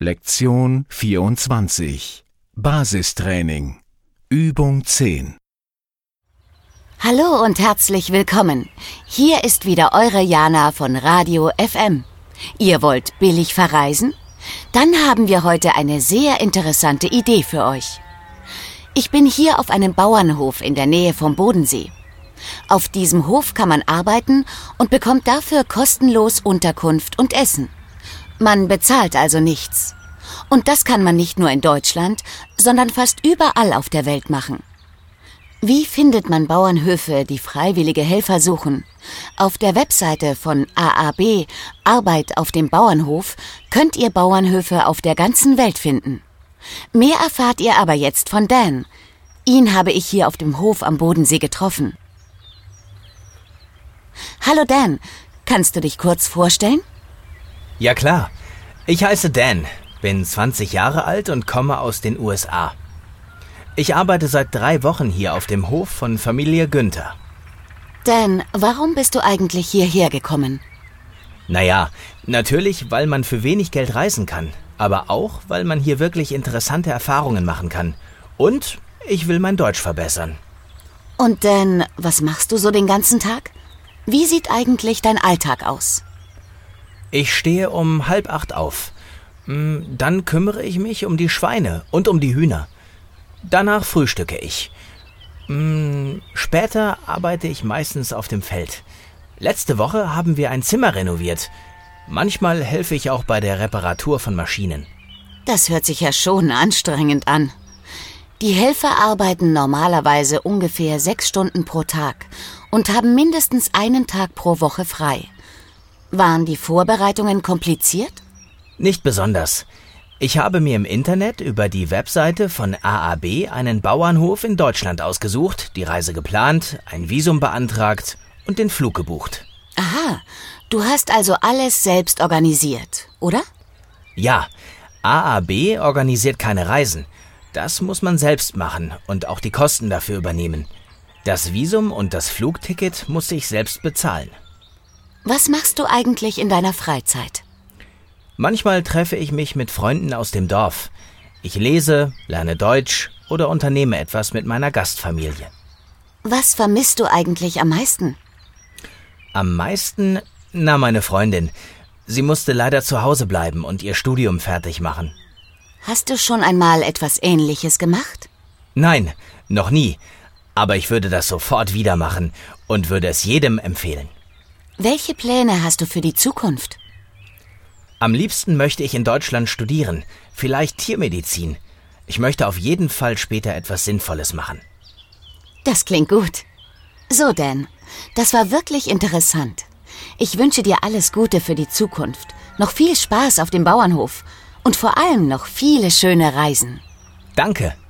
Lektion 24. Basistraining. Übung 10. Hallo und herzlich willkommen. Hier ist wieder eure Jana von Radio FM. Ihr wollt billig verreisen? Dann haben wir heute eine sehr interessante Idee für euch. Ich bin hier auf einem Bauernhof in der Nähe vom Bodensee. Auf diesem Hof kann man arbeiten und bekommt dafür kostenlos Unterkunft und Essen. Man bezahlt also nichts. Und das kann man nicht nur in Deutschland, sondern fast überall auf der Welt machen. Wie findet man Bauernhöfe, die freiwillige Helfer suchen? Auf der Webseite von AAB, Arbeit auf dem Bauernhof, könnt ihr Bauernhöfe auf der ganzen Welt finden. Mehr erfahrt ihr aber jetzt von Dan. Ihn habe ich hier auf dem Hof am Bodensee getroffen. Hallo Dan, kannst du dich kurz vorstellen? Ja klar, ich heiße Dan, bin 20 Jahre alt und komme aus den USA. Ich arbeite seit 3 Wochen hier auf dem Hof von Familie Günther. Dan, warum bist du eigentlich hierher gekommen? Naja, natürlich, weil man für wenig Geld reisen kann, aber auch, weil man hier wirklich interessante Erfahrungen machen kann. Und ich will mein Deutsch verbessern. Und Dan, was machst du so den ganzen Tag? Wie sieht eigentlich dein Alltag aus? Ich stehe um 7:30 auf. Dann kümmere ich mich um die Schweine und um die Hühner. Danach frühstücke ich. Später arbeite ich meistens auf dem Feld. Letzte Woche haben wir ein Zimmer renoviert. Manchmal helfe ich auch bei der Reparatur von Maschinen. Das hört sich ja schon anstrengend an. Die Helfer arbeiten normalerweise ungefähr 6 Stunden pro Tag und haben mindestens einen Tag pro Woche frei. Waren die Vorbereitungen kompliziert? Nicht besonders. Ich habe mir im Internet über die Webseite von AAB einen Bauernhof in Deutschland ausgesucht, die Reise geplant, ein Visum beantragt und den Flug gebucht. Aha, du hast also alles selbst organisiert, oder? Ja, AAB organisiert keine Reisen. Das muss man selbst machen und auch die Kosten dafür übernehmen. Das Visum und das Flugticket muss ich selbst bezahlen. Was machst du eigentlich in deiner Freizeit? Manchmal treffe ich mich mit Freunden aus dem Dorf. Ich lese, lerne Deutsch oder unternehme etwas mit meiner Gastfamilie. Was vermisst du eigentlich am meisten? Am meisten, meine Freundin. Sie musste leider zu Hause bleiben und ihr Studium fertig machen. Hast du schon einmal etwas Ähnliches gemacht? Nein, noch nie. Aber ich würde das sofort wieder machen und würde es jedem empfehlen. Welche Pläne hast du für die Zukunft? Am liebsten möchte ich in Deutschland studieren, vielleicht Tiermedizin. Ich möchte auf jeden Fall später etwas Sinnvolles machen. Das klingt gut. So, Dan, das war wirklich interessant. Ich wünsche dir alles Gute für die Zukunft, noch viel Spaß auf dem Bauernhof und vor allem noch viele schöne Reisen. Danke.